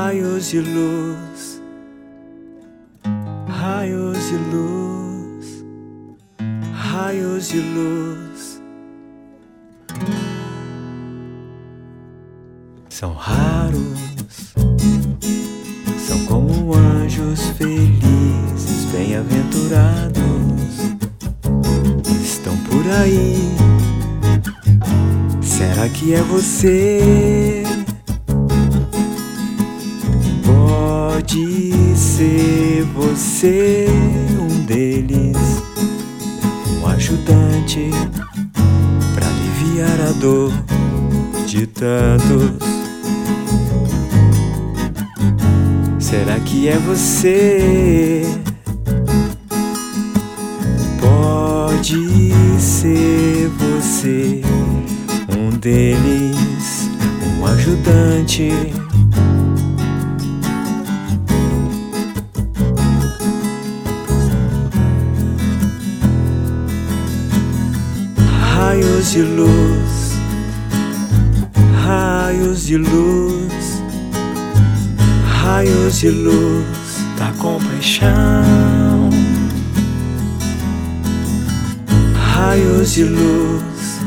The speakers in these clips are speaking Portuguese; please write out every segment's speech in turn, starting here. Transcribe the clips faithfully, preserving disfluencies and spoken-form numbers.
raios de luz, raios de luz, raios de luz. São raros, são como anjos felizes, bem-aventurados, estão por aí. Será que é você? Pode ser você, um deles, um ajudante pra aliviar a dor de tantos. Será que é você? Pode ser você, um deles, um ajudante. Raios de luz, raios de luz, raios de luz da compaixão. Raios de luz,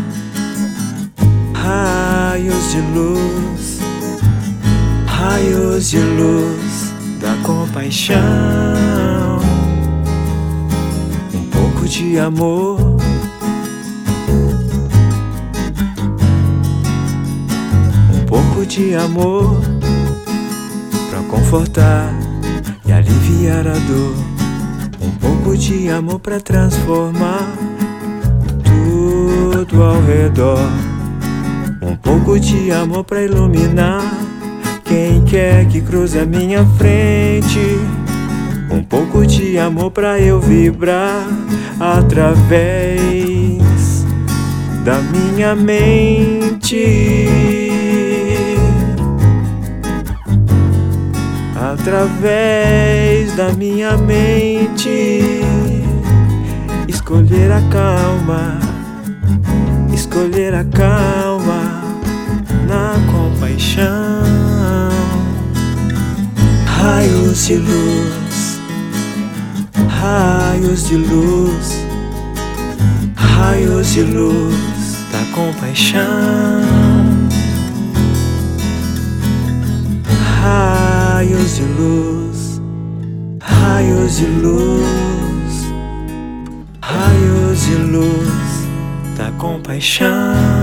raios de luz, raios de luz da compaixão. Um pouco de amor, um pouco de amor pra confortar e aliviar a dor. Um pouco de amor pra transformar tudo ao redor. Um pouco de amor pra iluminar quem quer que cruze a minha frente. Um pouco de amor pra eu vibrar através da minha mente. Através da minha mente, escolher a calma, escolher a calma na compaixão. Raios de luz, raios de luz, raios de luz da compaixão. Raios de luz, raios de luz, raios de luz da compaixão.